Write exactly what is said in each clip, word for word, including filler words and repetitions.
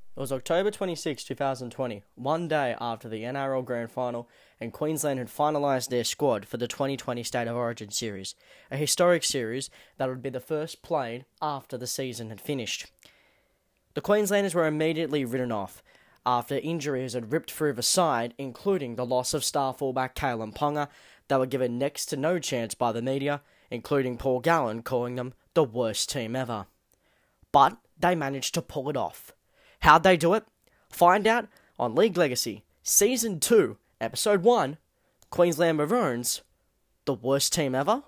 It was October twenty-sixth, twenty twenty, one day after the N R L Grand Final, and Queensland had finalised their squad for the twenty twenty State of Origin series, a historic series that would be the first played after the season had finished. The Queenslanders were immediately written off after injuries had ripped through the side, including the loss of star fullback Kalyn Ponga, that were given next to no chance by the media, including Paul Gallen calling them the worst team ever. But they managed to pull it off. How'd they do it? Find out on League Legacy, Season two, Episode one, Queensland Maroons, the worst team ever?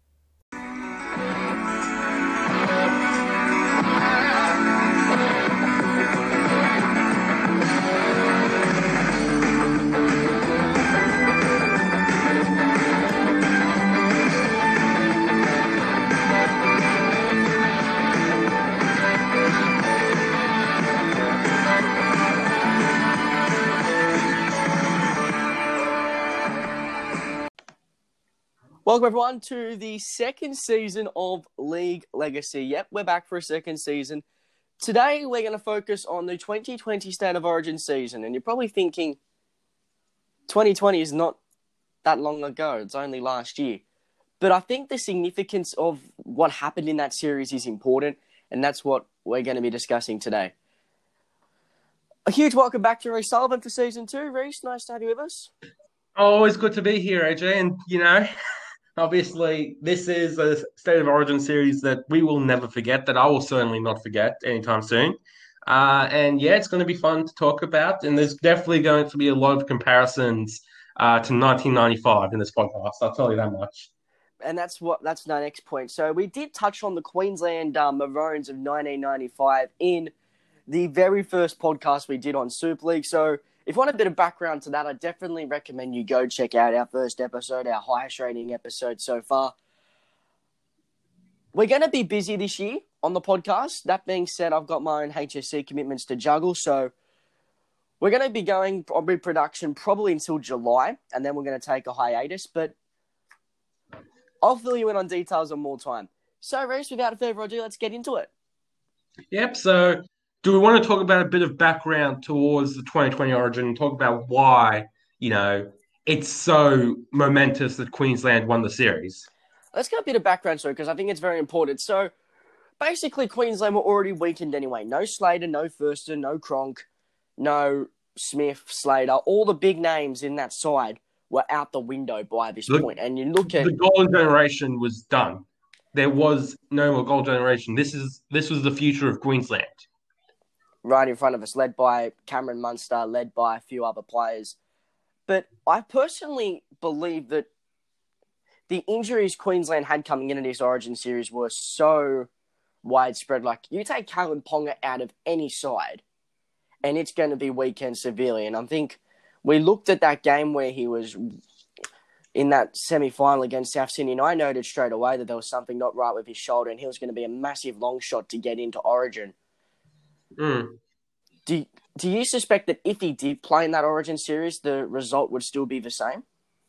Welcome everyone to the second season of League Legacy. Yep, we're back for a second season. Today we're going to focus on the twenty twenty State of Origin season, and you're probably thinking twenty twenty is not that long ago, it's only last year. But I think the significance of what happened in that series is important, and that's what we're going to be discussing today. A huge welcome back to Reece Sullivan for season two. Reece, nice to have you with us. Always good to be here, A J, and you know... Obviously, this is a State of Origin series that we will never forget, that I will certainly not forget anytime soon. Uh, and yeah, it's going to be fun to talk about. And there's definitely going to be a lot of comparisons uh, to nineteen ninety-five in this podcast. I'll tell you that much. And that's what that's my next point. So we did touch on the Queensland uh, Maroons of nineteen ninety-five in the very first podcast we did on Super League. So if you want a bit of background to that, I definitely recommend you go check out our first episode, our highest rating episode so far. We're going to be busy this year on the podcast. That being said, I've got my own H S C commitments to juggle, so we're going to be going on pre-production probably until July, and then we're going to take a hiatus, but I'll fill you in on details on more time. So, Reece, without further ado, let's get into it. Yep, so... Do we want to talk about a bit of background towards the twenty twenty Origin and talk about why, you know, it's so momentous that Queensland won the series? Let's get a bit of background, sorry, because I think it's very important. So, basically, Queensland were already weakened anyway. No Slater, no Thurston, no Cronk, no Smith, Slater. All the big names in that side were out the window by this the, point. And you look at... The golden generation was done. There was no more golden generation. This is this was the future of Queensland. Right in front of us, led by Cameron Munster, led by a few other players. But I personally believe that the injuries Queensland had coming into this Origin series were so widespread. Like, you take Kalyn Ponga out of any side, and it's going to be weakened severely. And I think we looked at that game where he was in that semi-final against South Sydney, and I noted straight away that there was something not right with his shoulder, and he was going to be a massive long shot to get into Origin. Mm. Do do you suspect that if he did play in that Origin series, the result would still be the same?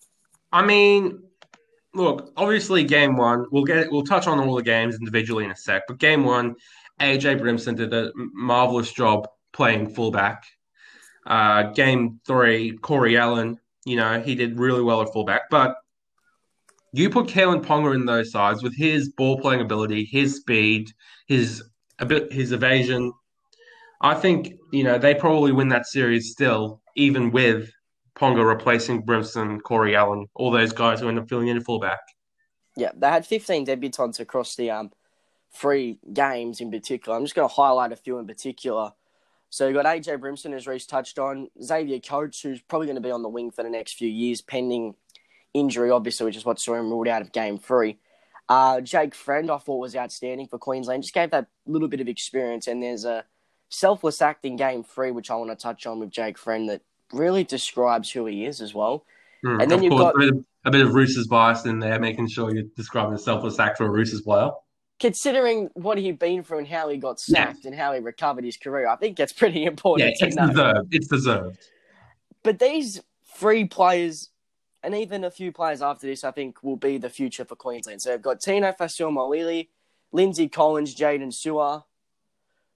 I mean, look, obviously game one, we'll get we'll touch on all the games individually in a sec, but game one, A J Brimson did a marvelous job playing fullback. Uh, game three, Corey Allen, you know, he did really well at fullback, but you put Kalyn Ponga in those sides with his ball playing ability, his speed, his a bit his evasion. I think, you know, they probably win that series still, even with Ponga replacing Brimson, Corey Allen, all those guys who end up filling in at fullback. Yeah, they had fifteen debutants across the um three games in particular. I'm just going to highlight a few in particular. So you've got A J Brimson, as Reece touched on, Xavier Coates, who's probably going to be on the wing for the next few years, pending injury, obviously, which is what saw him ruled out of game three. Uh, Jake Friend, I thought, was outstanding for Queensland. Just gave that little bit of experience, and there's a selfless act in game three, which I want to touch on with Jake Friend, that really describes who he is as well. Mm, and then of you've course, got a bit, of, a bit of Roos's bias in there, making sure you're describing a selfless act for a Roos's player. Considering what he'd been through and how he got sacked yeah. and how he recovered his career, I think that's pretty important yeah, to know. It's deserved. It's deserved. But these three players, and even a few players after this, I think will be the future for Queensland. So they've got Tino Fa'asuamaleaui, Lindsay Collins, Jaden Sewer,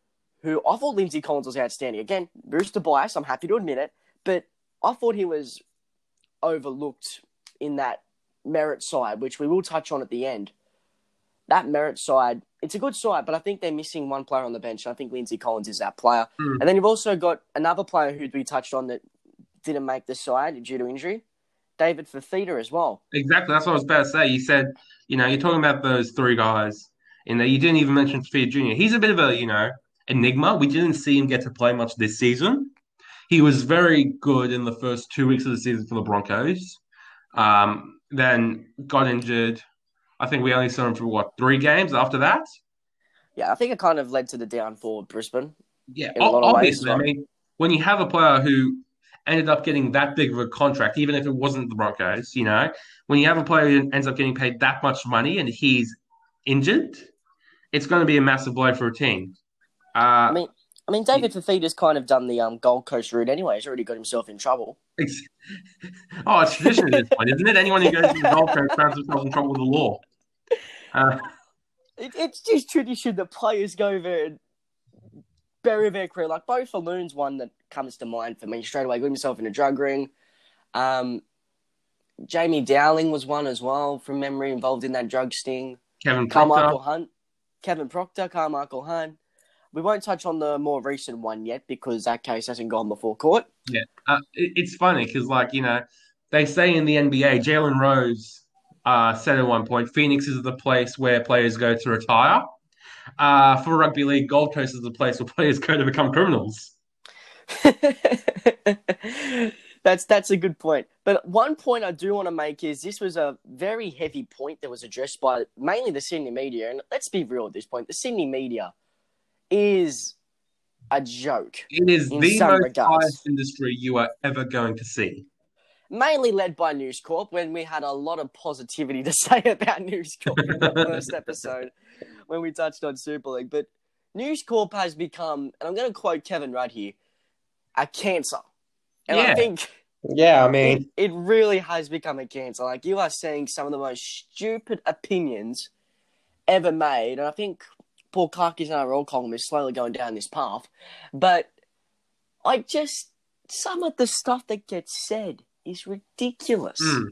who I thought Lindsay Collins was outstanding. Again, Rooster bias, I'm happy to admit it, but I thought he was overlooked in that merit side, which we will touch on at the end. That merit side, it's a good side, but I think they're missing one player on the bench, and I think Lindsay Collins is that player. Mm. And then you've also got another player who we touched on that didn't make the side due to injury, David Fafita as well. Exactly. That's what I was about to say. You said, you know, you're talking about those three guys in there. You didn't even mention Fafita Junior He's a bit of a, you know, enigma. We didn't see him get to play much this season. He was very good in the first two weeks of the season for the Broncos. Um, then got injured. I think we only saw him for, what, three games after that? Yeah, I think it kind of led to the downfall of Brisbane. Yeah, in a lot of ways. obviously. I mean, when you have a player who ended up getting that big of a contract, even if it wasn't the Broncos, you know, when you have a player who ends up getting paid that much money and he's injured, it's going to be a massive blow for a team. Uh, I mean, I mean, David Fafita's kind of done the um, Gold Coast route anyway. He's already got himself in trouble. It's, oh, it's tradition at this point, isn't it? Anyone who goes to the Gold Coast finds themselves in trouble with the law. Uh, it, it's just tradition that players go there and bury their career. Like, Beau Falloon's one that comes to mind for me straight away. Got himself in a drug ring. Um, Jamie Dowling was one as well, from memory, involved in that drug sting. Kevin Carmichael Proctor. Hunt. Kevin Proctor, Carmichael Hunt. We won't touch on the more recent one yet because that case hasn't gone before court. Yeah, uh, it, it's funny because, like, you know, they say in the N B A, Jalen Rose uh, said at one point, Phoenix is the place where players go to retire. Uh, for rugby league, Gold Coast is the place where players go to become criminals. that's that's a good point. But one point I do want to make is this was a very heavy point that was addressed by mainly the Sydney media. And let's be real at this point. The Sydney media is a joke. It is in the some most regards. biased industry you are ever going to see. Mainly led by News Corp, when we had a lot of positivity to say about News Corp in the first episode when we touched on Super League. But News Corp has become, and I'm going to quote Kevin Rudd here, a cancer. And Yeah. I think Yeah, I mean, it, it really has become a cancer. Like, you are seeing some of the most stupid opinions ever made. And I think Paul Clark, N R L column, is slowly going down this path. But I just, some of the stuff that gets said is ridiculous. mm.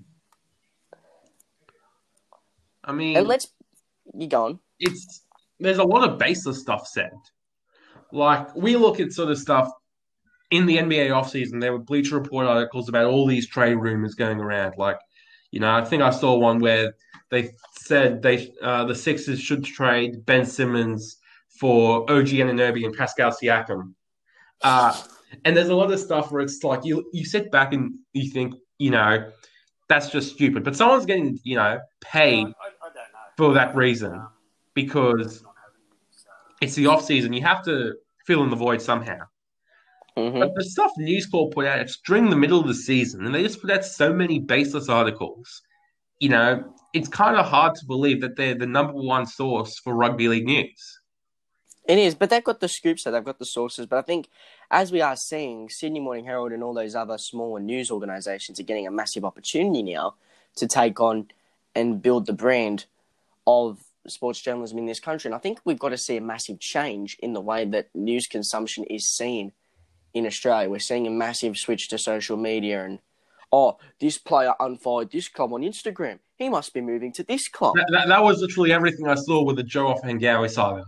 I mean, And let's, you go on. it's there's a lot of baseless stuff said. Like, we look at sort of stuff in the N B A offseason, there were Bleacher Report articles about all these trade rumors going around. Like, you know, I think I saw one where they said they uh, the Sixers should trade Ben Simmons for O G Anunoby and Pascal Siakam. Uh, and there's a lot of stuff where it's like you you sit back and you think, you know, that's just stupid. But someone's getting, you know, paid for that reason because it's the off season. You have to fill in the void somehow. Mm-hmm. But the stuff News Corp put out, it's during the middle of the season, and they just put out so many baseless articles. You know, it's kind of hard to believe that they're the number one source for rugby league news. It is, but they've got the scoops, so they've got the sources. But I think, as we are seeing, Sydney Morning Herald and all those other smaller news organisations are getting a massive opportunity now to take on and build the brand of sports journalism in this country. And I think we've got to see a massive change in the way that news consumption is seen in Australia. We're seeing a massive switch to social media and, oh, this player unfollowed this club on Instagram. He must be moving to this club. That, that, that was literally everything I saw with the Joe Ofahengawi saga.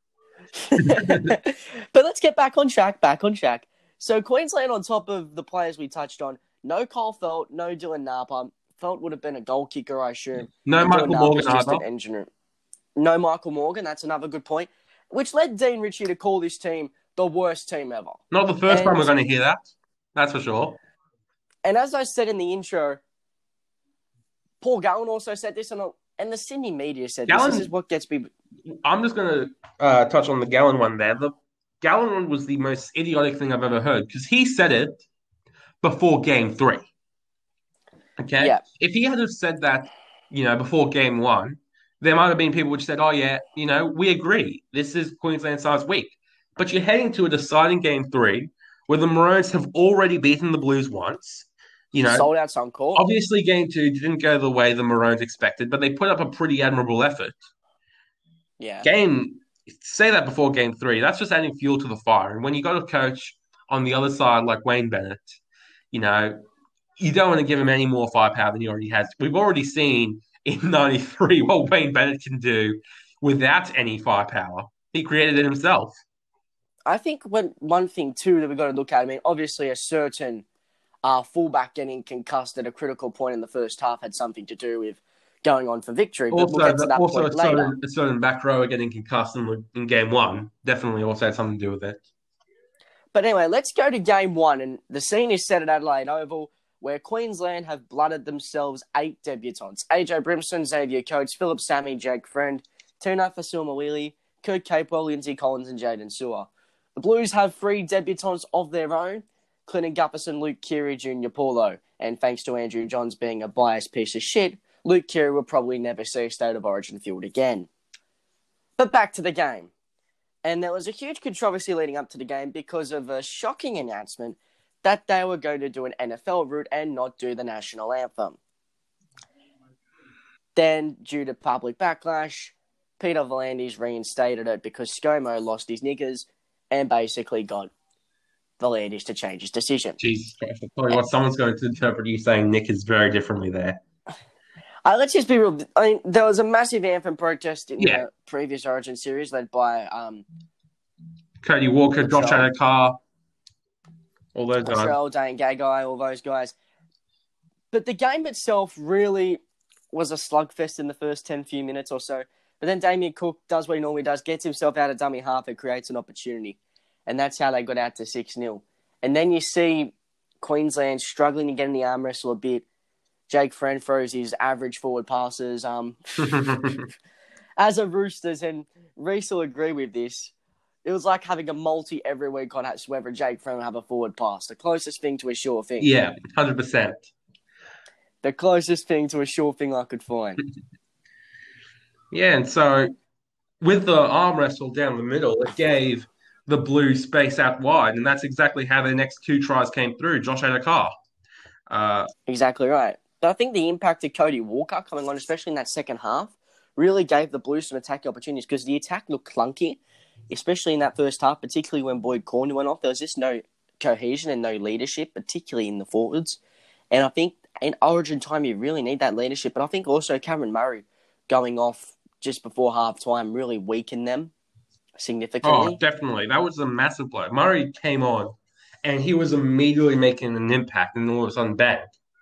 But let's get back on track, back on track. So Queensland, on top of the players we touched on, no Kyle Felt, no Dylan Napa. Felt would have been a goal kicker, I assume. No And Michael Dylan Morgan Napa's just either. an engineer. No Michael Morgan, that's another good point. Which led Dean Ritchie to call this team the worst team ever. Not the first And- time we're going to hear that. That's for sure. And as I said in the intro, Paul Gallen also said this, and, and the Sydney media said Gallen- this. This is what gets me... I'm just going to uh, touch on the Gallon one there. The Gallon one was the most idiotic thing I've ever heard because he said it before game three. Okay? Yeah. If he had have said that, you know, before game one, there might have been people which said, oh, yeah, you know, we agree. This is Queensland size week. But you're heading to a deciding game three where the Maroons have already beaten the Blues once. You know, sold out some court. obviously game two didn't go the way the Maroons expected, but they put up a pretty admirable effort. Yeah. Game, say that before game three. That's just adding fuel to the fire. And when you got a coach on the other side like Wayne Bennett, you know, you don't want to give him any more firepower than he already has. We've already seen in ninety-three what Wayne Bennett can do without any firepower. He created it himself. I think when, one thing, too, that we've got to look at, I mean, obviously a certain uh, fullback getting concussed at a critical point in the first half had something to do with going on for victory, but Also, we'll get to the, that also point a later. certain, a certain back rower getting concussed in, in game one definitely also had something to do with it. But anyway, let's go to game one, and the scene is set at Adelaide Oval, where Queensland have blooded themselves eight debutants. A J Brimson, Xavier Coates, Philip Sammy, Jake Friend, Tuna Fasilmawili, Kurt Capewell, Lindsay Collins, and Jaden Sewer. The Blues have three debutants of their own, Clinton Gufferson, Luke Keary, Junior Paulo, and thanks to Andrew Johns being a biased piece of shit, Luke Keary will probably never see a State of Origin field again. But back to the game. And there was a huge controversy leading up to the game because of a shocking announcement that they were going to do an N F L route and not do the national anthem. Then, due to public backlash, Peter V'landys reinstated it because ScoMo lost his knickers and basically got V'landys to change his decision. Jesus Christ. I tell you what, someone's going to interpret you saying Nick is very differently there. Uh, let's just be real. I mean, there was a massive anthem protest in Yeah. the previous Origin series led by um, Cody Walker, Josh Latrell. Adokar, all those guys. Latrell, Dane Gagai, all those guys. But the game itself really was a slugfest in the first ten few minutes or so. But then Damien Cook does what he normally does, gets himself out of dummy half and creates an opportunity. And that's how they got out to six nil. And then you see Queensland struggling to get in the arm wrestle a bit. Jake Friend throws his average forward passes um, as a Roosters, and Reese will agree with this. It was like having a multi every week on whether Jake Friend will have a forward pass. The closest thing to a sure thing. Yeah, one hundred percent. The closest thing to a sure thing I could find. Yeah, and so with the arm wrestle down the middle, it gave the Blues space out wide, and that's exactly how their next two tries came through. Josh Adokar. Uh, exactly right. But I think the impact of Cody Walker coming on, especially in that second half, really gave the Blues some attacking opportunities because the attack looked clunky, especially in that first half, particularly when Boyd Corner went off. There was just no cohesion and no leadership, particularly in the forwards. And I think in Origin time, you really need that leadership. But I think also Cameron Murray going off just before half-time really weakened them significantly. Oh, definitely. That was a massive blow. Murray came on, and he was immediately making an impact, and all of a sudden, bang.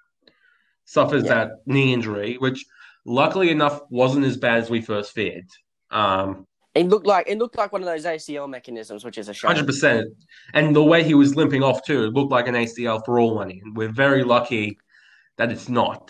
Suffers yeah. that knee injury, which luckily enough wasn't as bad as we first feared. Um, it looked like it looked like one of those A C L mechanisms, which is a shame. one hundred percent. And the way he was limping off too, it looked like an A C L for all money. And we're very lucky that it's not.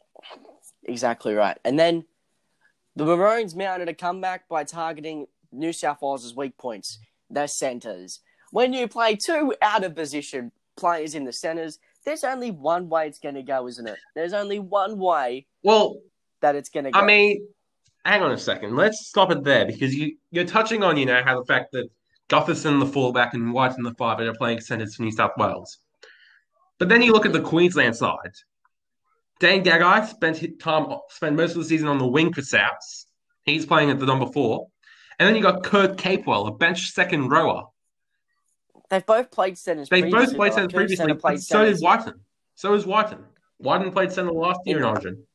Exactly right. And then the Maroons mounted a comeback by targeting New South Wales' weak points, their centres. When you play two out-of-position players in the centres, there's only one way it's going to go, isn't it? There's only one way well, that it's going to go. I mean, hang on a second. Let's stop it there because you, you're touching on, you know, how the fact that Gutherson, the fullback, and White in the five are playing centres for New South Wales. But then you look at the Queensland side. Dane Gagai spent time spent most of the season on the wing for Souths. He's playing at the number four. And then you got Kurt Capewell, a bench second rower. They've both played centres They've previously. both played centres previously, but so did Whiten. So is Whiten. Whiten played centre last year in Origin.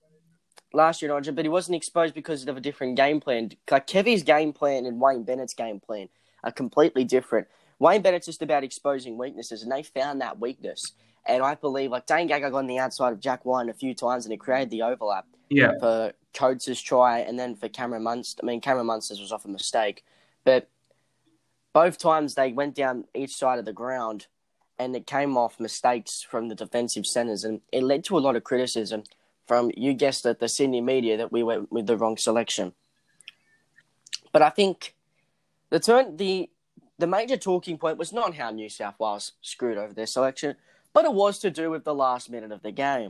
Last year in Origin, but he wasn't exposed because of a different game plan. Like Kevy's game plan and Wayne Bennett's game plan are completely different. Wayne Bennett's just about exposing weaknesses, and they found that weakness. And I believe, like, Dane Gagai got on the outside of Jack Whiten a few times, and it created the overlap yeah. for Coates' try, and then for Cameron Munster. I mean, Cameron Munster's was off a mistake, but both times they went down each side of the ground, and it came off mistakes from the defensive centres, and it led to a lot of criticism from, you guessed it, the Sydney media that we went with the wrong selection. But I think the turn, the the major talking point was not how New South Wales screwed over their selection, but it was to do with the last minute of the game.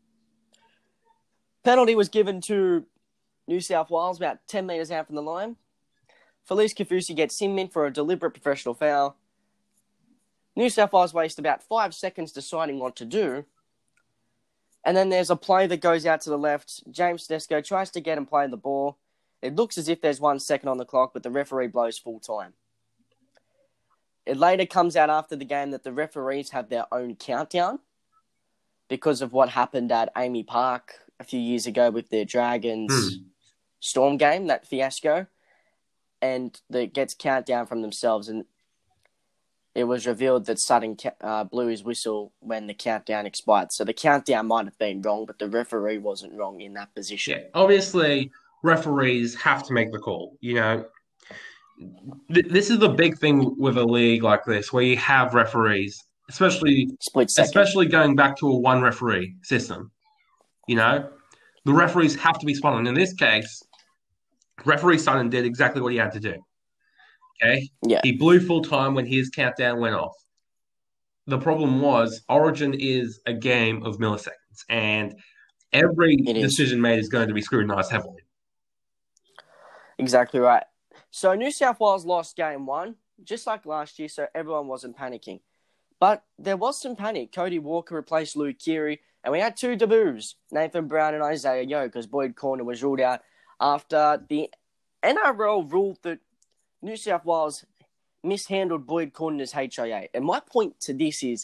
Penalty was given to New South Wales about ten metres out from the line. Felice Kafusi gets him in for a deliberate professional foul. New South Wales waste about five seconds deciding what to do. And then there's a play that goes out to the left. James Tedesco tries to get him playing the ball. It looks as if there's one second on the clock, but the referee blows full time. It later comes out after the game that the referees have their own countdown because of what happened at Amy Park a few years ago with the Dragons Hmm. Storm game, that fiasco. And it gets countdown from themselves, and it was revealed that Sutton uh, blew his whistle when the countdown expired. So the countdown might have been wrong, but the referee wasn't wrong in that position. Yeah, obviously, referees have to make the call. You know, th- this is the big thing with a league like this, where you have referees, especially Split second. especially going back to a one referee system. You know, the referees have to be spot on. In this case, referee Sutton did exactly what he had to do. Okay, Yeah. he blew full time when his countdown went off. The problem was Origin is a game of milliseconds, and every It is. decision made is going to be scrutinized heavily. Exactly right. So New South Wales lost game one, just like last year, so everyone wasn't panicking. But there was some panic. Cody Walker replaced Luke Keary, and we had two debuts, Nathan Brown and Isaiah Yeo, because Boyd Corner was ruled out after the N R L ruled that New South Wales mishandled Boyd Corner's H I A. And my point to this is,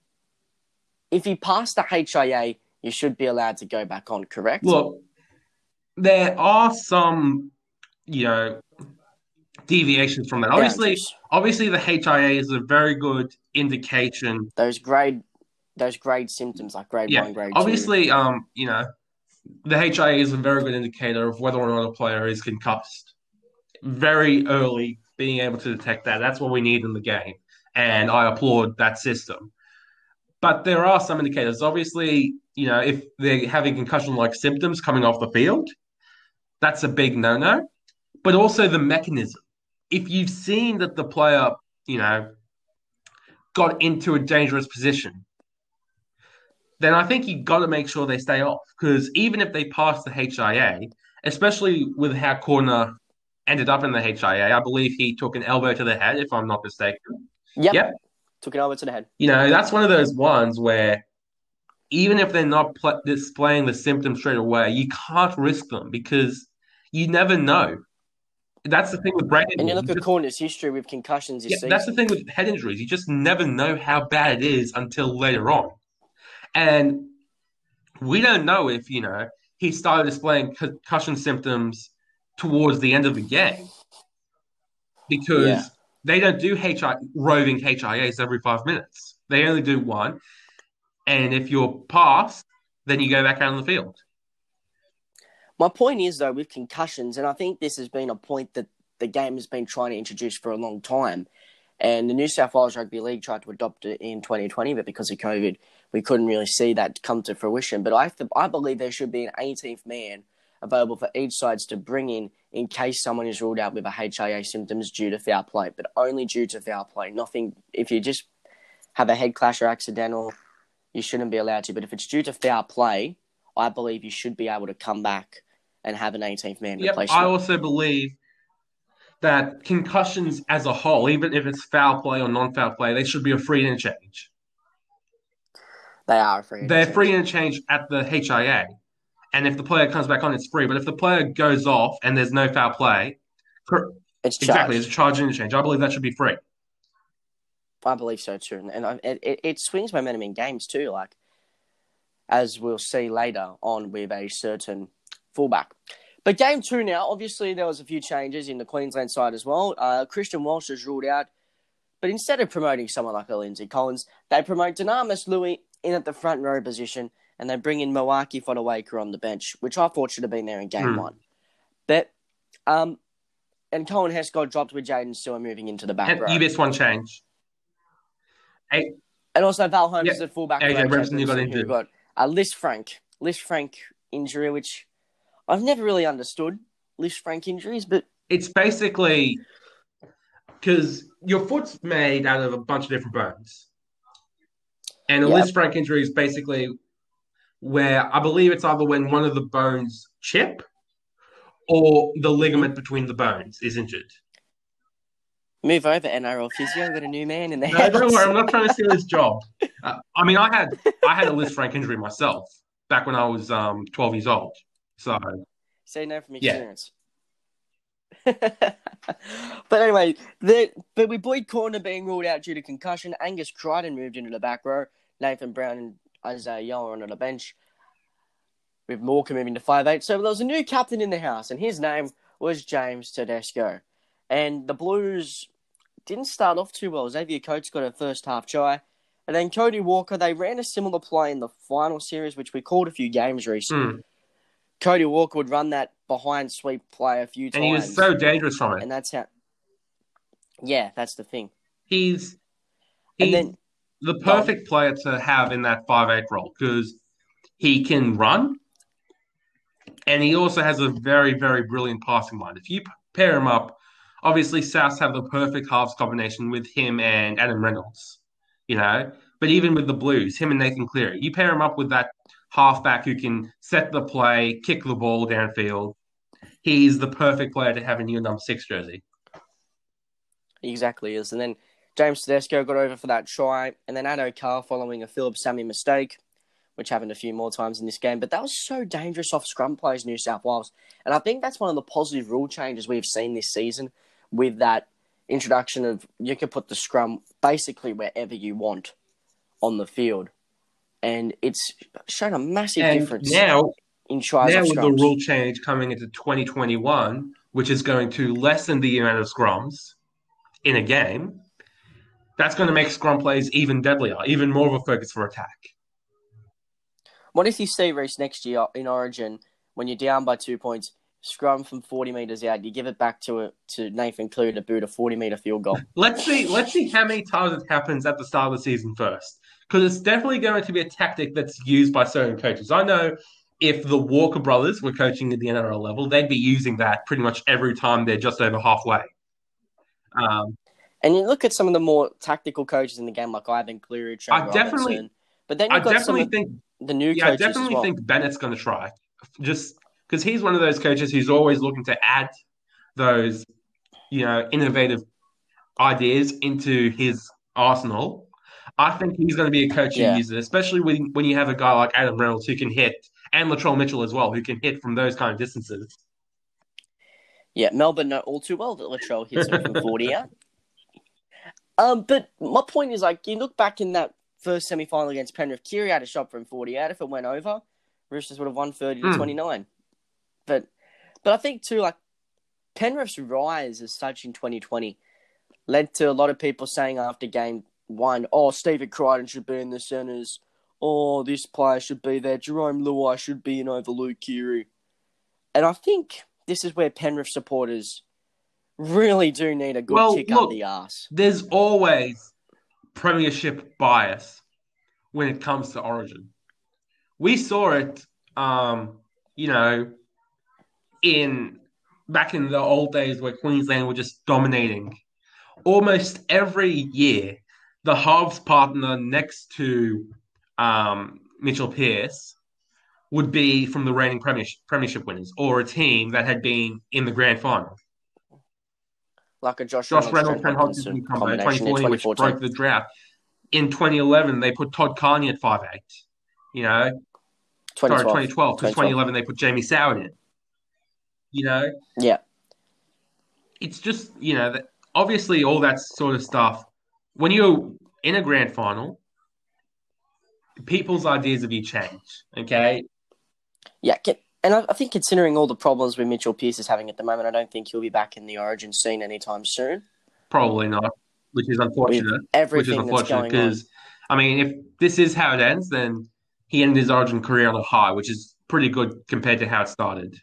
if he passed the H I A, you should be allowed to go back on, correct? Look, there are some, you know, deviations from that. Obviously, Boundaries. obviously, the H I A is a very good indication. Those grade, those grade symptoms, like grade Yeah, one, grade obviously, um, you know, the H I A is a very good indicator of whether or not a player is concussed. Very early, being able to detect that. That's what we need in the game. And I applaud that system. But there are some indicators. Obviously, you know, if they're having concussion-like symptoms coming off the field, that's a big no-no. But also the mechanism. If you've seen that the player, you know, got into a dangerous position, then I think you've got to make sure they stay off. Because even if they pass the H I A, especially with how Corner ended up in the H I A, I believe he took an elbow to the head, if I'm not mistaken. Yep. Yep. Took it over to the head. You know, that's one of those ones where even if they're not pl- displaying the symptoms straight away, you can't risk them because you never know. That's the thing with brain injuries. And you look You at just- Corner's history with concussions this yeah, season. that's the thing with head injuries. You just never know how bad it is until later on. And we don't know if, you know, he started displaying concussion symptoms towards the end of the game because Yeah. they don't do H I roving H I As every five minutes. They only do one. And if you're passed, then you go back out on the field. My point is, though, with concussions, and I think this has been a point that the game has been trying to introduce for a long time, and the New South Wales Rugby League tried to adopt it in twenty twenty, but because of COVID, we couldn't really see that come to fruition. But I, th- I believe there should be an eighteenth man available for each side to bring in in case someone is ruled out with a H I A symptoms due to foul play, but only due to foul play. Nothing, if you just have a head clash or accidental, you shouldn't be allowed to. But if it's due to foul play, I believe you should be able to come back and have an eighteenth man Yep, replacement. I also believe that concussions as a whole, even if it's foul play or non-foul play, they should be a free interchange. They are a free They're interchange. free interchange at the H I A. And if the player comes back on, it's free. But if the player goes off and there's no foul play, It's charged. exactly, it's a charge interchange. I believe that should be free. I believe so too, and, and I, it, it swings momentum in games too. Like as we'll see later on with a certain fullback. But game two now, obviously there was a few changes in the Queensland side as well. Uh, Christian Walsh is ruled out, but instead of promoting someone like a Lindsay Collins, they promote Dynamis Louis in at the front row position, and they bring in Moaki Fodawaker on the bench, which I thought should have been there in game Hmm. one. But um, and Cohen Hess got dropped with Jaden Stewart moving into the back And row. you missed one change. Hey, And also Val Holmes Yep. is at fullback. A J for Brimson, who got Brimson, injured. Who got a Liz Frank. Liz Frank injury, which I've never really understood. Liz Frank injuries, but it's basically because your foot's made out of a bunch of different bones. And a Yep. Liz Frank injury is basically where I believe it's either when one of the bones chip or the ligament between the bones is injured. move over N R L physio. Got a new man in the No, house. don't worry, I'm not trying to steal his job. Uh, I mean, I had I had a Liz Frank injury myself back when I was um, twelve years old. So Say no from Yeah. experience. But anyway, the, but with Boyd Corner being ruled out due to concussion, Angus Crichton moved into the back row, Nathan Brown and Isaiah Yeo on the bench, with Morecambe moving to five eight. So there was a new captain in the house, and his name was James Tedesco. And the Blues didn't start off too well. Xavier Coates got a first half try. And then Cody Walker, they ran a similar play in the final series, which we called a few games recently. Mm. Cody Walker would run that behind sweep play a few times. And he was so dangerous from it. And that's how... Yeah, that's the thing. He's, he's and then, the perfect player to have in that five eight role because he can run and he also has a very, very brilliant passing mind. If you pair him up, obviously Souths have the perfect halves combination with him and Adam Reynolds, you know. But even with the Blues, him and Nathan Cleary, you pair him up with that halfback who can set the play, kick the ball downfield. He's the perfect player to have in your number six jersey. He exactly is. And then James Tedesco got over for that try, and then Addo Carr following a Philip Sammy mistake, which happened a few more times in this game. But that was so dangerous off scrum plays, New South Wales. And I think that's one of the positive rule changes we've seen this season with that introduction of you can put the scrum basically wherever you want on the field. And it's shown a massive and difference now, in tries now off with scrums. the rule change coming into twenty twenty-one, which is going to lessen the amount of scrums in a game, that's going to make scrum plays even deadlier, even more of a focus for attack. What if you see, Reece, next year in Origin, when you're down by two points, scrum from forty metres out, you give it back to to Nathan Cleary to boot a forty-metre field goal? Let's see Let's see how many times it happens at the start of the season first, because it's definitely going to be a tactic that's used by certain coaches. I know if the Walker brothers were coaching at the N R L level, they'd be using that pretty much every time they're just over halfway. Um, and you look at some of the more tactical coaches in the game, like Ivan Cleary, Trent I definitely, Robinson. But then I you've got definitely some think of the new Yeah, I coaches definitely as well. think Bennett's going to try, just because he's one of those coaches who's always looking to add those, you know, innovative ideas into his arsenal. I think he's going to be a coach who Yeah. uses it, especially when when you have a guy like Adam Reynolds who can hit, and Latrell Mitchell as well, who can hit from those kind of distances. Yeah, Melbourne know all too well that Latrell hits him from forty out. Um, but my point is, like, you look back in that first semi-final against Penrith, Keary had a shot from forty out. If it went over, Roosters would have won thirty to twenty-nine. But, but I think, too, like, Penrith's rise as such in twenty twenty led to a lot of people saying after game one, oh, Stephen Crichton should be in the centres. Oh, this player should be there. Jerome Luai should be in over Luke Keary. And I think this is where Penrith supporters really do need a good Well, kick look, up the arse. There's always premiership bias when it comes to Origin. We saw it, um, you know, in back in the old days where Queensland were just dominating. Almost every year, the halves partner next to um, Mitchell Pearce would be from the reigning premiership, premiership winners or a team that had been in the grand final. Like a Josh, Josh Reynolds, Reynolds, Trent Trent Hodgson combo in combination twenty in fourteen, which twenty fourteen. broke the drought. In twenty eleven, they put Todd Carney at five eight. You know, twenty twelve. sorry, twenty twelve. Because twenty eleven, they put Jamie Soward in. You know? Yeah. It's just, you know, that obviously all that sort of stuff, when you're in a grand final, people's ideas of you change, okay? Yeah, and I think considering all the problems with Mitchell Pearce is having at the moment, I don't think he'll be back in the Origin scene anytime soon. Probably not, which is unfortunate. With everything which is unfortunate because, I mean, if this is how it ends, then he ended his Origin career on a high, which is pretty good compared to how it started.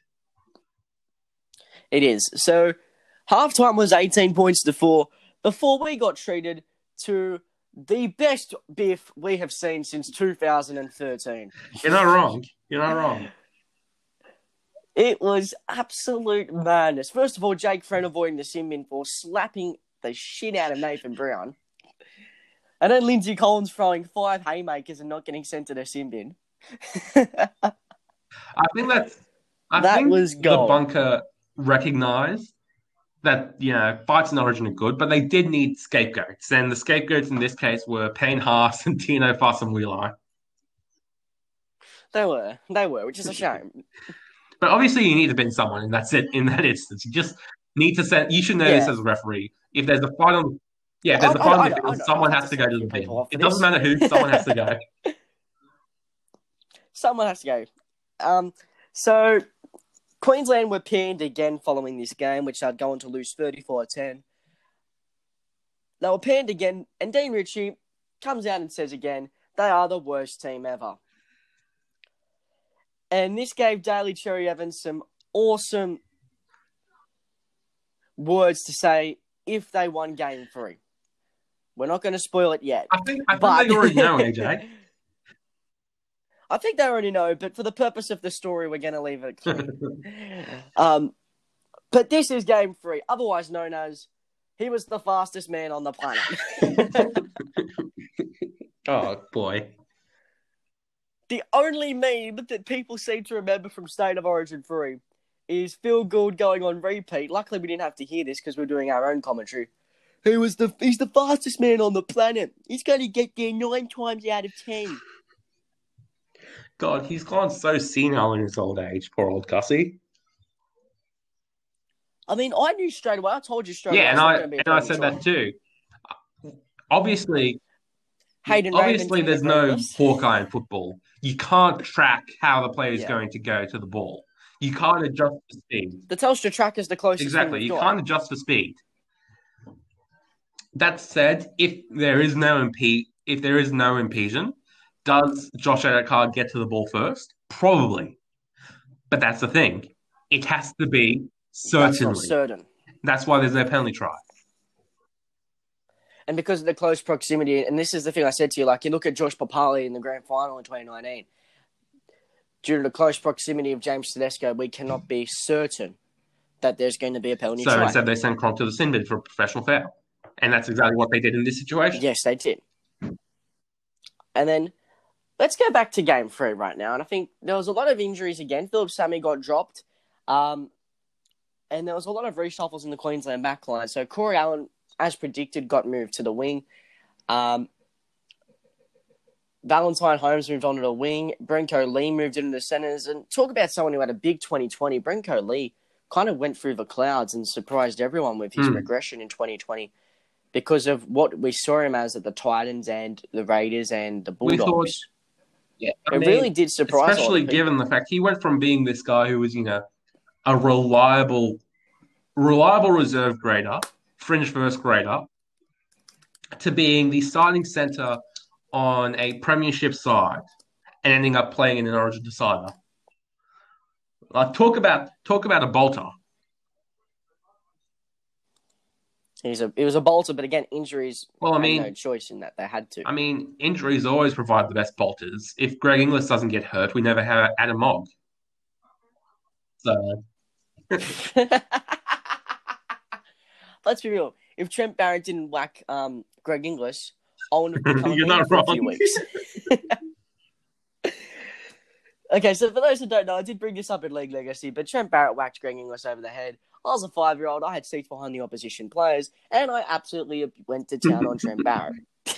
It is. So, halftime was eighteen points to four before we got treated to the best biff we have seen since two thousand thirteen. You're not wrong. You're not wrong. It was absolute madness. First of all, Jake Friend avoiding the sin bin for slapping the shit out of Nathan Brown. And then Lindsay Collins throwing five haymakers and not getting sent to the sin bin. I think that's... I that think was gold. The bunker recognised that, you know, fights in Origin are good, but they did need scapegoats. And the scapegoats in this case were Payne Haas and Tino Fasamwili. They were. They were, which is a shame. But obviously you need to bin someone, and that's it in that instance. You just need to send. You should know this Yeah, as a referee. If there's a fight on, yeah, yeah, if I, there's a I, fight on I the know, I field, know. I've someone had has to to go send a to few the people bin. off for It doesn't this. matter who. Someone has to go. Someone has to go. Um, so Queensland were pinned again following this game, which they'd go on to lose thirty-four ten. They were pinned again, and Dean Ritchie comes out and says again, they are the worst team ever. And this gave Daly Cherry Evans some awesome words to say if they won game three. We're not going to spoil it yet. I think I but... think they already know, A J. I think they already know, but for the purpose of the story, we're going to leave it clean. um, but this is game three, otherwise known as he was the fastest man on the planet. Oh, boy. The only meme that people seem to remember from State of Origin three is Phil Gould going on repeat. Luckily, we didn't have to hear this because we're doing our own commentary. He was the he's the fastest man on the planet. He's going to get there nine times out of ten. God, he's gone so senile in his old age. Poor old Gussie. I mean, I knew straight away. I told you straight Yeah, away. and It's not I going to be a and I penalty said try. that too. Obviously, Hayden obviously, Raven's there's no Hawkeye in football. You can't track how the player is Yeah. going to go to the ball. You can't adjust for speed. The Telstra track is the closest Exactly. thing You we've got. can't adjust for speed. That said, if there is no impe- if there is no impediment, does Josh Adokar get to the ball first? Probably. But that's the thing. It has to be certainly. That's not certain. That's why there's no penalty try. And because of the close proximity, and this is the thing I said to you, like you look at Josh Papali in the grand final in twenty nineteen, due to the close proximity of James Tedesco, we cannot be certain that there's going to be a penalty So try. instead they send Cronk to the sin bin for a professional foul. And that's exactly what they did in this situation. Yes, they did. And then let's go back to game three right now. And I think there was a lot of injuries again. Philip Sammy got dropped. Um, and there was a lot of reshuffles in the Queensland backline. So Corey Allen, as predicted, got moved to the wing. Um, Valentine Holmes moved on to the wing. Brenko Lee moved into the centres. And talk about someone who had a big twenty twenty. Brenko Lee kind of went through the clouds and surprised everyone with his Hmm. regression in twenty twenty because of what we saw him as at the Titans and the Raiders and the We Bulldogs. thought, yeah, I It mean, really did surprise a lot of especially people. given the fact he went from being this guy who was, you know, a reliable, reliable reserve grader, fringe first grader, to being the starting centre on a premiership side and ending up playing in an Origin decider. Like talk about talk about a bolter. He's a, it was a bolter, but again, injuries Well, I had mean, no choice in that. They had to. I mean, injuries always provide the best bolters. If Greg Inglis doesn't get hurt, we never have Adam Mogg. So Let's be real. If Trent Barrett didn't whack um, Greg Inglis, I wouldn't have become You're a not for a few wrong. weeks. Okay, so for those who don't know, I did bring this up in League Legacy, but Trent Barrett whacked Greg Inglis over the head. I was a five-year-old. I had seats behind the opposition players, and I absolutely went to town on Trent Barrett.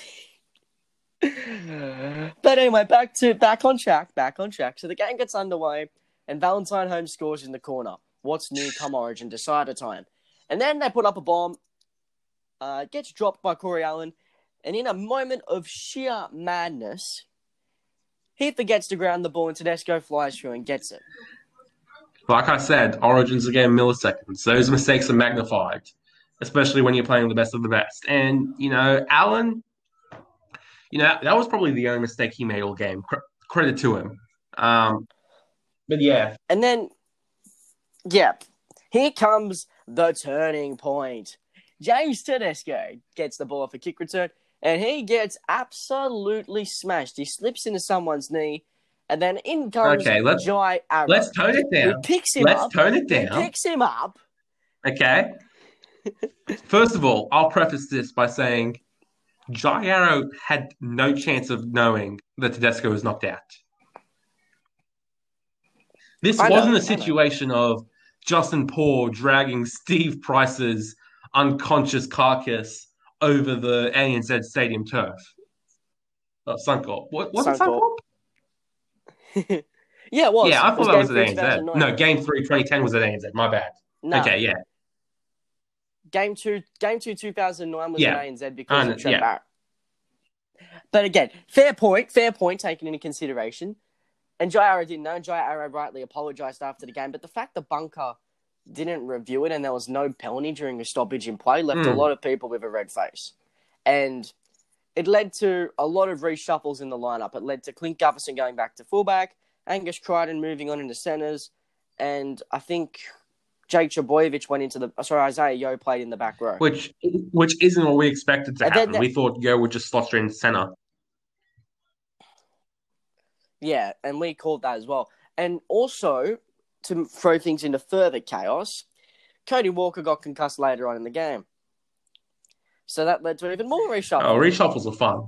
But anyway, back to back on track, back on track. So the game gets underway, and Valentine Holmes scores in the corner. What's new come Origin decider time? And then they put up a bomb, uh, gets dropped by Corey Allen, and in a moment of sheer madness, he forgets to ground the ball, and Tedesco flies through and gets it. like I said, Origins again milliseconds. Those mistakes are magnified, especially when you're playing the best of the best. And you know, Allen, you know that was probably the only mistake he made all game. C- credit to him. Um, but yeah, And then, yeah, here comes the turning point. James Tedesco gets the ball for kick return, and he gets absolutely smashed. He slips into someone's knee, and then in comes Okay, let's- Jai Arrow. let's tone it Who down. picks him Let's up. tone it Who down. picks him up. Okay. First of all, I'll preface this by saying Jai Arrow had no chance of knowing that Tedesco was knocked out. This I know, wasn't I a know. situation of Justin Paul dragging Steve Price's unconscious carcass over the A N Z Stadium turf. Oh, Suncorp. What, was it Suncorp. Suncorp? Yeah, it was. Yeah, I It thought that was game at three, A N Z. two thousand nine. No, game three, twenty ten was at A N Z. My bad. No. Okay, yeah. game two, game two, two thousand nine was Yeah. an A N Z because And- of Trent yeah. Barrett. But again, fair point, fair point taken into consideration. And Jai Arrow didn't know. Jai Arrow rightly apologised after the game. But the fact the bunker didn't review it and there was no penalty during a stoppage in play left Mm. a lot of people with a red face. And it led to a lot of reshuffles in the lineup. It led to Clint Gutherson going back to fullback, Angus Crichton moving on into centres, and I think Jake Trbojevic went into the... Sorry, Isaiah Yeo played in the back row. Which which isn't what we expected to And then happen. that- We thought Yo would just slot straight in centre. Yeah, and we called that as well. And also, to throw things into further chaos, Cody Walker got concussed later on in the game. So that led to even more reshuffles. Oh, reshuffles are fun.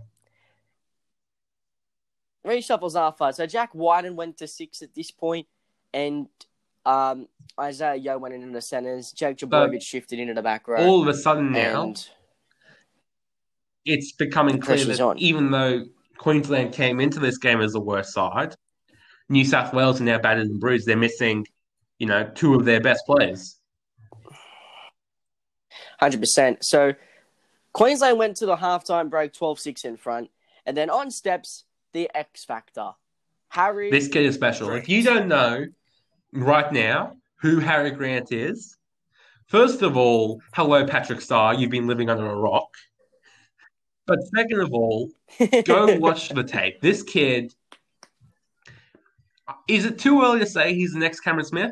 Reshuffles are fun. So Jack Wyden went to six at this point, and um, Isaiah Yeo went into the centres. Jake Trbojevic shifted into the back row. All of a sudden now, and it's becoming the clear pressure's that on. even though Queensland came into this game as the worst side, New South Wales are now battered and bruised. They're missing, you know, two of their best players. one hundred percent. So Queensland went to the halftime break twelve six in front, and then on steps the X Factor. Harry This kid is special. Grant. If you don't know right now who Harry Grant is, first of all, hello, Patrick Starr. You've been living under a rock. But second of all, go watch the tape. This kid, is it too early to say he's the next Cameron Smith?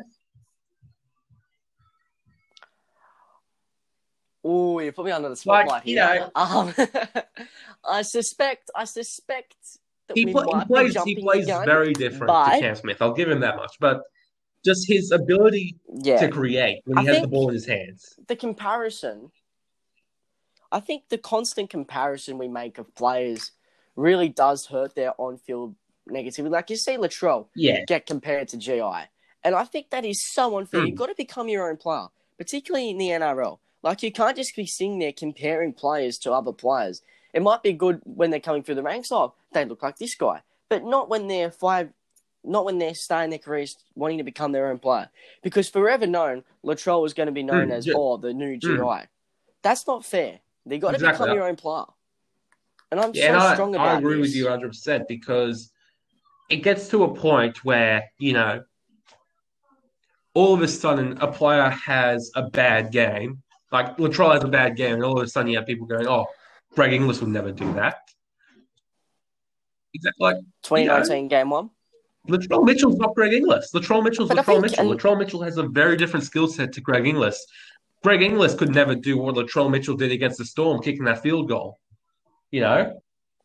Oh, you put me under the spotlight Like, you here. know- Um, I suspect, I suspect that He, we pl- he might be plays, jumping he plays the gun. very different but- to Cam Smith. I'll give him that much. But just his ability Yeah, to create when he I has the think- ball in his hands. the comparison, I think the constant comparison we make of players really does hurt their on-field negativity. Like you see Latrell Yeah. get compared to G I. And I think that is so unfair. Mm. You've got to become your own player, particularly in the N R L. Like, you can't just be sitting there comparing players to other players. It might be good when they're coming through the ranks. Oh, they look like this guy. But not when they're five, not when they're starting their careers wanting to become their own player. Because forever known, Latrell was going to be known Mm, as, yeah. oh, the new G I. That's not fair. They got to Exactly. become your own player. And I'm Yeah, so and strong I, about I agree this. with you one hundred percent because it gets to a point where, you know, all of a sudden a player has a bad game. Like, Latrell has a bad game, and all of a sudden you have people going, oh, Greg Inglis would never do that. Exactly. Like, twenty nineteen game one. Latrell Mitchell's not Greg Inglis. Latrell Mitchell's But I Latrell think- Mitchell. and- Latrell Mitchell has a very different skill set to Greg Inglis. Greg Inglis could never do what Latrell Mitchell did against the Storm, kicking that field goal. You know?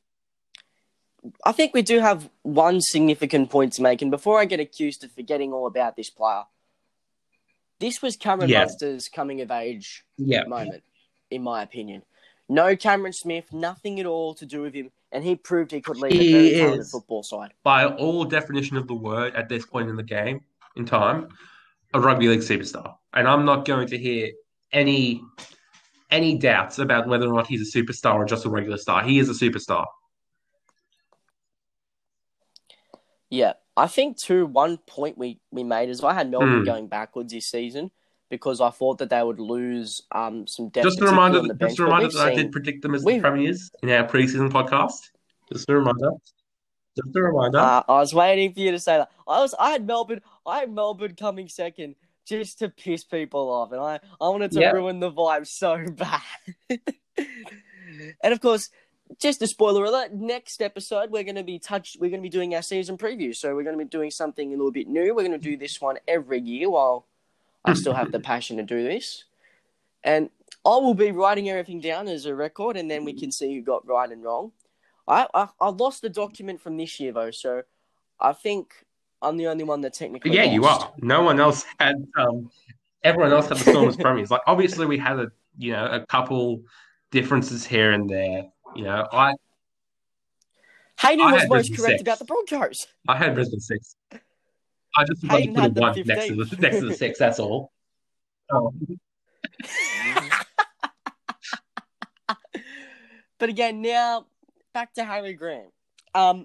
I think we do have one significant point to make, and before I get accused of forgetting all about this player, this was Cameron Yeah. Munster's coming of age Yeah. moment, in my opinion. No Cameron Smith, nothing at all to do with him, and he proved he could lead a He very talented is. football side. By all definition of the word at this point in the game, in time, a rugby league superstar. And I'm not going to hear any any doubts about whether or not he's a superstar or just a regular star. He is a superstar. Yeah, I think too, one point we, we made is I had Melbourne Hmm. going backwards this season because I thought that they would lose um, some depth. Just a particularly reminder, on the bench, just a but reminder we've that I seen- did predict them as the we've- premiers in our preseason podcast. Just a reminder. Just a reminder. Uh, I was waiting for you to say that. I was. I had Melbourne. I had Melbourne coming second just to piss people off, and I, I wanted to Yeah. ruin the vibe so bad. And of course, just a spoiler alert. Next episode, we're going to be touch. We're going to be doing our season preview. So we're going to be doing something a little bit new. We're going to do this one every year while I still have the passion to do this, and I will be writing everything down as a record, and then we can see who got right and wrong. I, I I lost the document from this year though, so I think I'm the only one that technically. yeah, you lost. are. No one else had. Um, everyone else had the Storm as premiers. Like, obviously, we had a you know a couple differences here and there. You know, I Hayden I was had most Brisbane correct six. about the Broncos. I had Brisbane six. I just forgot to Hayden put a had them one next to the fifteen. next to the six. That's all. Um, But again, now back to Harry Grant. Um,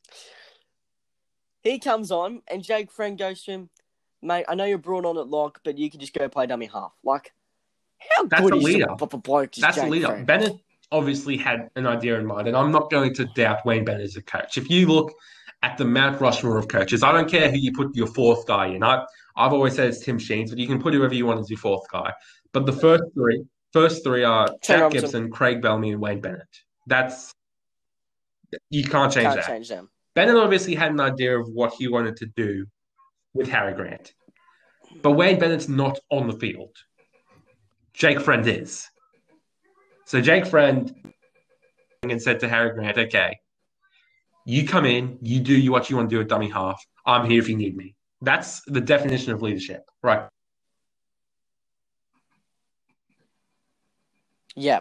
he comes on, and Jake Friend goes to him, mate. I know you're brought on at lock, but you could just go play dummy half. Like, How That's good a is the leader. b- bloke is That's a Jake leader. Friend? Bennett obviously had an idea in mind, and I'm not going to doubt Wayne Bennett as a coach. If you look at the Mount Rushmore of coaches, I don't care who you put your fourth guy in. I, I've always said it's Tim Sheens, but you can put whoever you want as your fourth guy. But the first three, first three are Shane Jack Robinson. Gibson, Craig Bellamy, and Wayne Bennett. That's you can't change Can't that. change them. Bennett obviously had an idea of what he wanted to do with Harry Grant, but Wayne Bennett's not on the field. Jake Friend is. So Jake Friend and said to Harry Grant, okay, you come in, you do what you want to do at dummy half. I'm here if you need me. That's the definition of leadership, right? Yeah.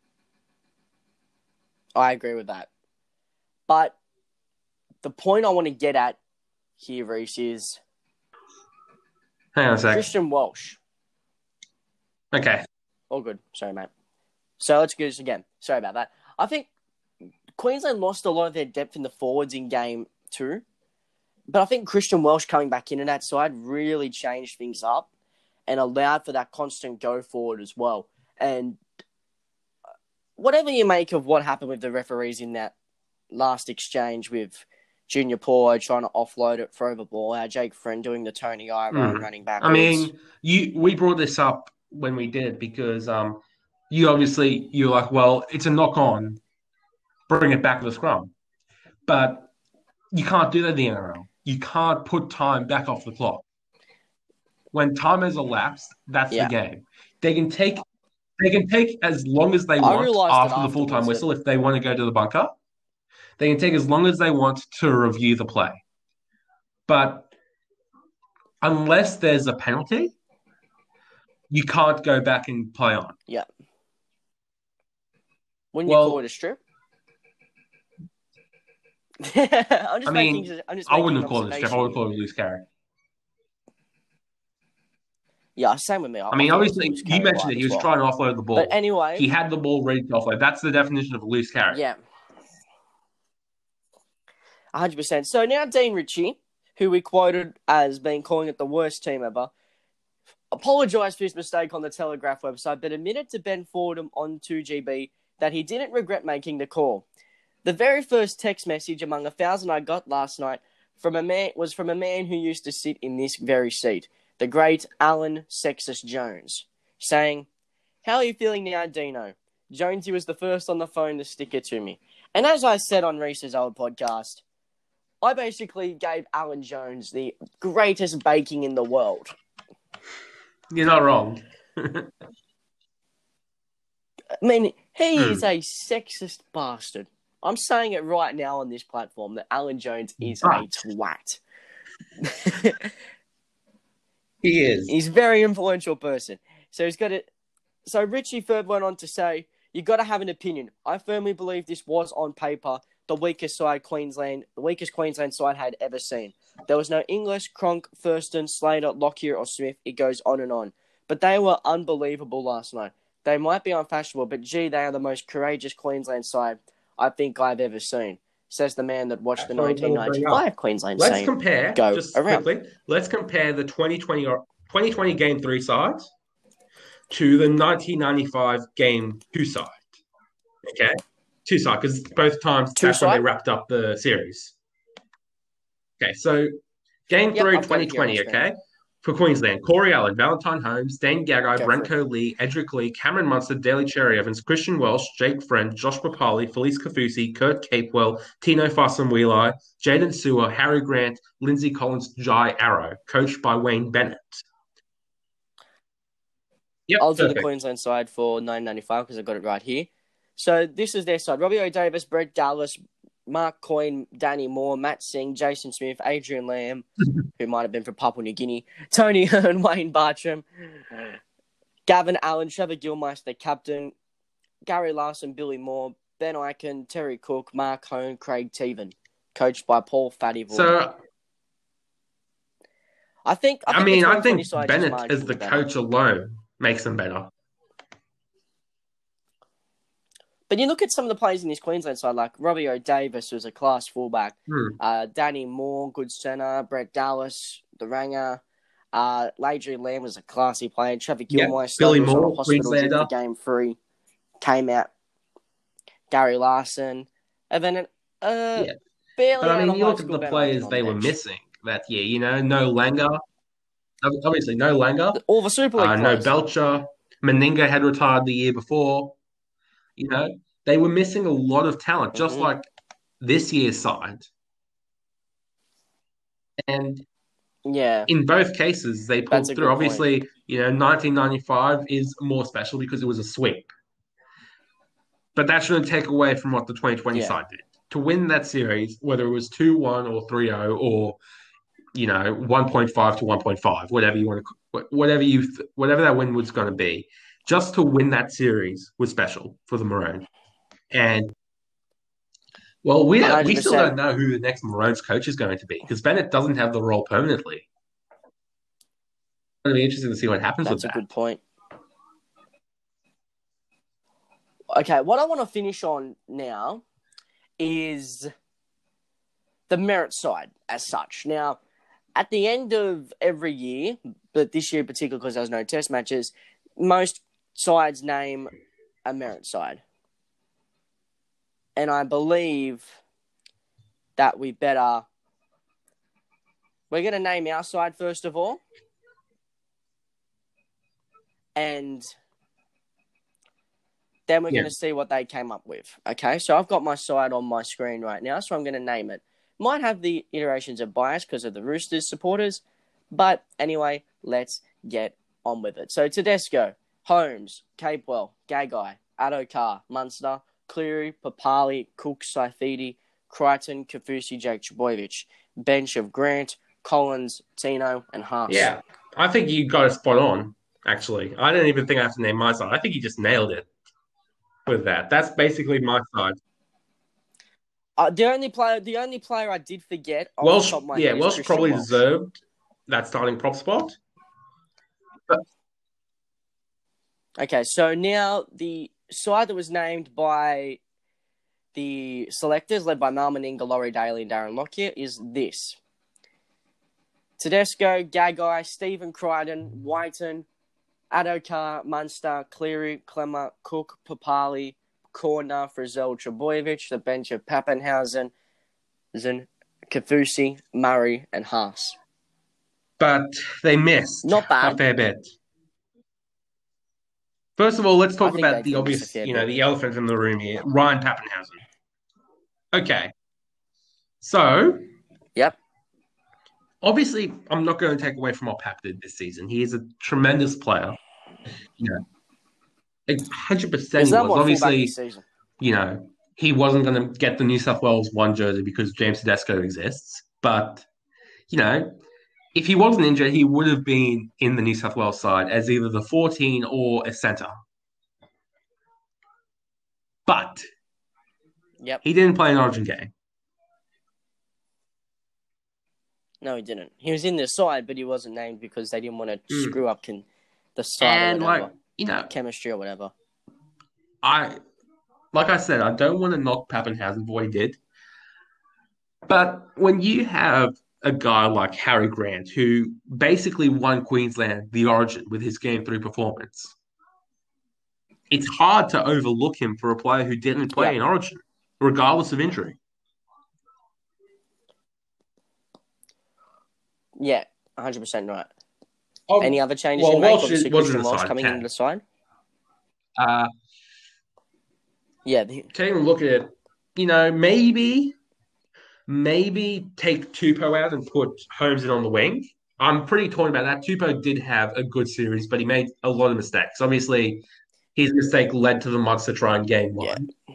I agree with that. But the point I want to get at here, Reese, is Hang on a sec. Christian Welsh. Okay. All good. Sorry, mate. So let's do this again. Sorry about that. I think Queensland lost a lot of their depth in the forwards in game two. But I think Christian Welsh coming back into that side really changed things up and allowed for that constant go forward as well. And whatever you make of what happened with the referees in that last exchange with Junior Paulo trying to offload it, throw the ball out, Jake Friend doing the Tony Ira Mm. and running backwards. I mean, you we brought this up when we did because um, you obviously, you're like, well, it's a knock on, bring it back to the scrum. But you can't do that in the N R L. You can't put time back off the clock. When time has elapsed, that's Yeah. the game. They can take they can take as long as they I want realised that after the full time afterwards whistle if they want to go to the bunker. They can take as long as they want to review the play. But unless there's a penalty, you can't go back and play on. Yeah. Wouldn't Well- you call it a strip? I'm just I mean, making. I'm just I making wouldn't an have called it a strip. I would have called it a loose carry. Yeah, same with me. I mean, thought it was obviously, loose you carry mentioned line it. He as was well. trying to offload the ball. But anyway, He had the ball ready to offload. That's the definition of a loose carry. yeah, one hundred percent. So now Dean Ritchie, who we quoted as being calling it the worst team ever, apologised for his mistake on the Telegraph website, but admitted to Ben Fordham on two G B that he didn't regret making the call. The very first text message among a thousand I got last night from a man was from a man who used to sit in this very seat, the great Alan Sextus Jones, saying, "How are you feeling now, Dino? Jonesy was the first on the phone to stick it to me." And as I said on Reese's old podcast, I basically gave Alan Jones the greatest baking in the world. You're not wrong. I mean, he Hmm. is a sexist bastard. I'm saying it right now on this platform that Alan Jones is But- a twat. He is. He's a very influential person. So he's got it. So Richie Ferb went on to say, "You got to have an opinion. I firmly believe this was on paper the weakest side Queensland, the weakest Queensland side had ever seen. There was no English, Cronk, Thurston, Slater, Lockyer, or Smith. It goes on and on. But they were unbelievable last night. They might be unfashionable, but gee, they are the most courageous Queensland side I think I've ever seen," says the man that watched the That's what I'm nineteen gonna bring ninety-five Queensland Let's team. compare, go just around. quickly, let's compare the twenty twenty or twenty twenty game three sides to the nineteen ninety-five game two side. Okay? Two side, because both times Two that's when they side? wrapped up the series. Okay, so game Yep, three, I've got it here on twenty twenty, screen. okay? For Queensland, Corey Allen, Valentine Holmes, Dane Gagai, Go for Branko Lee, Edric Lee, Cameron Munster, Daly Cherry Evans, Christian Welsh, Jake Friend, Josh Papali, Felice Kafusi, Kurt Capewell, Tino Fasamwili, Jaden Sewer, Harry Grant, Lindsay Collins, Jai Arrow, coached by Wayne Bennett. Yep, I'll do the perfect. Queensland side for nineteen ninety-five because I've got it right here. So this is their side. Robbie O'Davis, Brett Dallas, Mark Coyne, Danny Moore, Matt Singh, Jason Smith, Adrian Lamb, who might have been from Papua New Guinea, Tony Hearn, Wayne Bartram, Gavin Allen, Trevor Gilmeister, captain, Gary Larson, Billy Moore, Ben Eichen, Terry Cook, Mark Hone, Craig Teven, coached by Paul Fatty Vaughan. So, I think, I, I think mean, the I 2020 think side is Bennett as marginally the better. coach alone makes them better. But you look at some of the players in this Queensland side, like Robbie O'Davis, who's a class fullback, Hmm. uh, Danny Moore, good centre, Brett Dallas, the Ranger, Uh, Adrian Lamb was a classy player. Trevor Yeah, Gilmore Billy was on a Moore, hospital drip Queenslander. for game three. Came out. Gary Larson. And then uh, Yeah. barely But I out mean, of you high look at school the Ben Ikin players on the they were bench. missing that year. You know, no Langer, obviously no Langer, All the Super League uh, no players. Belcher. Meninga had retired the year before. You know, they were missing a lot of talent, just Mm-hmm. like this year's side. And Yeah, in both cases, they that's pulled a through. good point. Obviously, you know, nineteen ninety-five is more special because it was a sweep. But that shouldn't take away from what the twenty twenty Yeah. side did. To win that series, whether it was two one or three zero or, you know, one point five to one point five, whatever you want to, whatever you, whatever that win was going to be, just to win that series was special for the Maroons. And, well, we don't, we still don't one hundred percent. know who the next Maroons coach is going to be because Bennett doesn't have the role permanently. It's going to be interesting to see what happens That's with a that. good point. Okay, what I want to finish on now is the merit side as such. Now, at the end of every year, but this year in particular because there's no test matches, most sides name a merit side. And I believe that we better... We're going to name our side first of all. And then we're Yeah. going to see what they came up with. Okay, so I've got my side on my screen right now, so I'm going to name it. Might have the iterations of bias because of the Roosters supporters, but anyway, let's get on with it. So Tedesco, Holmes, Capewell, Gagai, Addo-Carr, Munster, Cleary, Papali, Cook, Saifidi, Crichton, Kafusi, Jake Trbojevic. Bench of Grant, Collins, Tino, and Haas. Yeah, I think you got it spot on, actually. I don't even think I have to name my side. I think you just nailed it with that. That's basically my side. Uh, the only player, the only player I did forget off Welsh, the top of my yeah, head is Welsh Christian probably Welsh. deserved that starting prop spot. But Okay, so now the side that was named by the selectors, led by Mal Meninga, Laurie Daly, and Darren Lockyer, is this: Tedesco, Gagai, Stephen Crichton, Whiten, Addo-Carr, Munster, Cleary, Clemmer, Cook, Papali, Corner, Frizzell, Trbojevic, the bench of Pappenhausen, Zin, Kafusi, Murray, and Haas. but they missed Not bad. a fair bit. First of all, let's I talk think about they the did miss a obvious, fair you know, bit. the elephant in the room here, Ryan Pappenhausen. Okay. So, Yep. obviously, I'm not going to take away from what Pap did this season. He is a tremendous player. You know, one hundred percent Is he that was. what fullback Obviously, this season? you know, he wasn't going to get the New South Wales one jersey because James Tedesco exists. But, you know, if he wasn't injured, he would have been in the New South Wales side as either the fourteen or a centre. But Yep. he didn't play an Origin game. No, he didn't. He was in the side, but he wasn't named because they didn't want to Mm. screw up can, the side And, or whatever. like, you know, Chemistry or whatever. I, like I said, I don't want to knock Pappenhausen for what he did. But when you have a guy like Harry Grant, who basically won Queensland the Origin with his game three performance, it's hard to overlook him for a player who didn't play Yep. in Origin, regardless of injury. Yeah, one hundred percent right. Oh, Any other changes well, you make? Welsh Obviously, was Christian in the Welsh side, coming okay. into the side. Uh, Yeah. The, taking a look at it, you know, maybe, maybe take Tupou out and put Holmes in on the wing. I'm pretty torn about that. Tupou did have a good series, but he made a lot of mistakes. Obviously, his mistake led to the monster try in game one. yeah.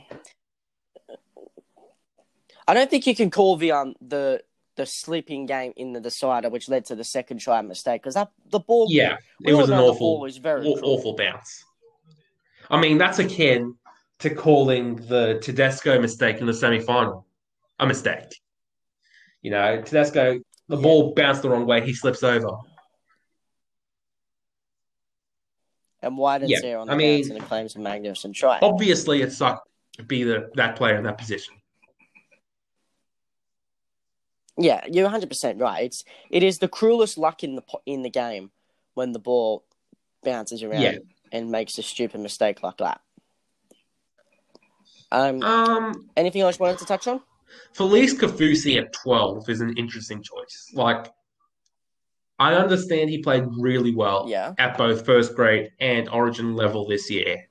I don't think you can call the um the the sleeping game in the decider, which led to the second try mistake, because that the ball. Yeah, we it all was an know the awful, ball is very aw- cruel. awful bounce. I mean, that's akin to calling the Tedesco mistake in the semi-final a mistake. You know, Tedesco, the Yeah. ball bounced the wrong way, he slips over. And Whiten's Yeah, there on I the mean- bounce and it claims a magnificent try. Obviously, it sucked to be the, that player in that position. Yeah, you're one hundred percent right. It's it is the cruelest luck in the in the game when the ball bounces around Yeah. and makes a stupid mistake like that. Um, Um, anything else you wanted to touch on? Felice Kafusi at twelve is an interesting choice. Like, I understand he played really well Yeah. at both first grade and Origin level this year.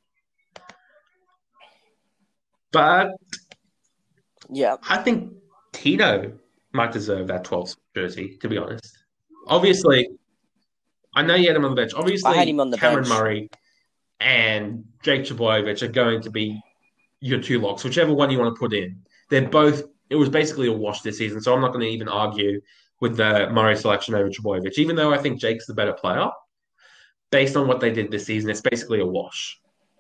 But Yeah. I think Tino might deserve that twelfth jersey, to be honest. Obviously, I know you had him on the bench. I had Obviously, him on the Cameron bench. Murray and Jake Trbojevic are going to be your two locks, whichever one you want to put in. They're both, it was basically a wash this season, so I'm not going to even argue with the Murray selection over Trbojevic, even though I think Jake's the better player. Based on what they did this season, it's basically a wash.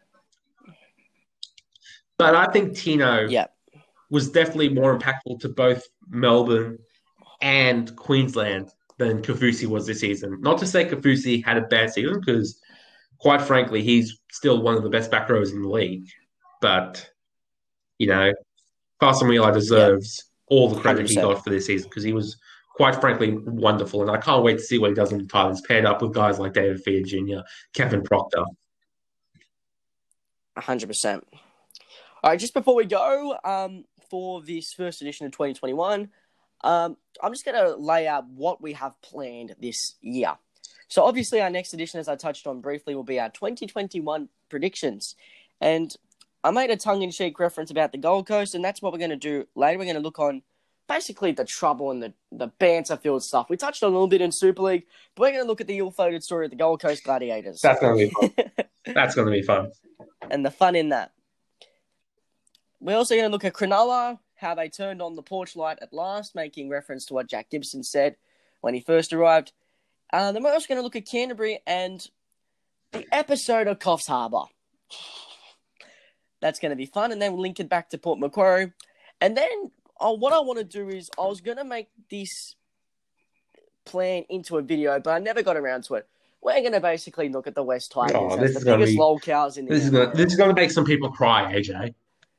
But I think Tino Yeah. was definitely more impactful to both Melbourne and Queensland than Kafusi was this season. Not to say Kafusi had a bad season, because quite frankly, he's still one of the best back rows in the league. But, you know, Carson Wheeler deserves yeah. all the credit one hundred percent he got for this season, because he was, quite frankly, wonderful. And I can't wait to see what he does in the Titans, paired up with guys like David Fea Junior, Kevin Proctor. one hundred percent. All right, just before we go, um, for this first edition of twenty twenty-one, um, I'm just going to lay out what we have planned this year. So obviously our next edition, as I touched on briefly, will be our twenty twenty-one predictions. And I made a tongue-in-cheek reference about the Gold Coast, and that's what we're going to do later. We're going to look on basically the trouble and the, the banter-filled stuff. We touched on a little bit in Super League, but we're going to look at the ill-fated story of the Gold Coast Gladiators. That's going to be fun. That's going to be fun. And the fun in that. We're also going to look at Cronulla, how they turned on the porch light at last, making reference to what Jack Gibson said when he first arrived. Uh, then we're also going to look at Canterbury and the episode of Coffs Harbour. That's going to be fun. And then we'll link it back to Port Macquarie. And then uh, what I want to do is I was going to make this plan into a video, but I never got around to it. We're going to basically look at the West Tigers oh, as the biggest be, lol cows in the this is gonna, This is going to make some people cry, A J.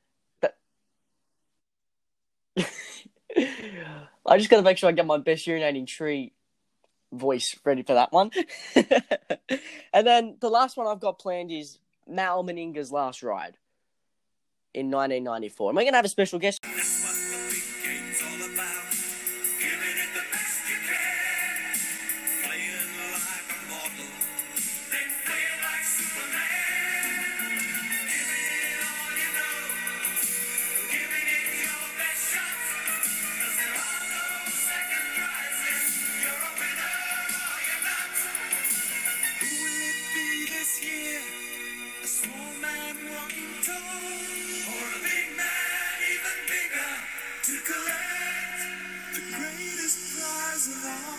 I just got to make sure I get my best urinating tree voice ready for that one. And then the last one I've got planned is Mal Meninga's last ride in nineteen ninety-four. And we're going to have a special guest. That's what the big game's all about. Giving it the best you can. Playing like a model. Then playing like Superman. Giving it all you know. Giving it your best shot. Cause there are no second prizes. You're a winner or you're not. Who will it be this year? A small man walking tall, or a big man even bigger to collect the greatest prize of all.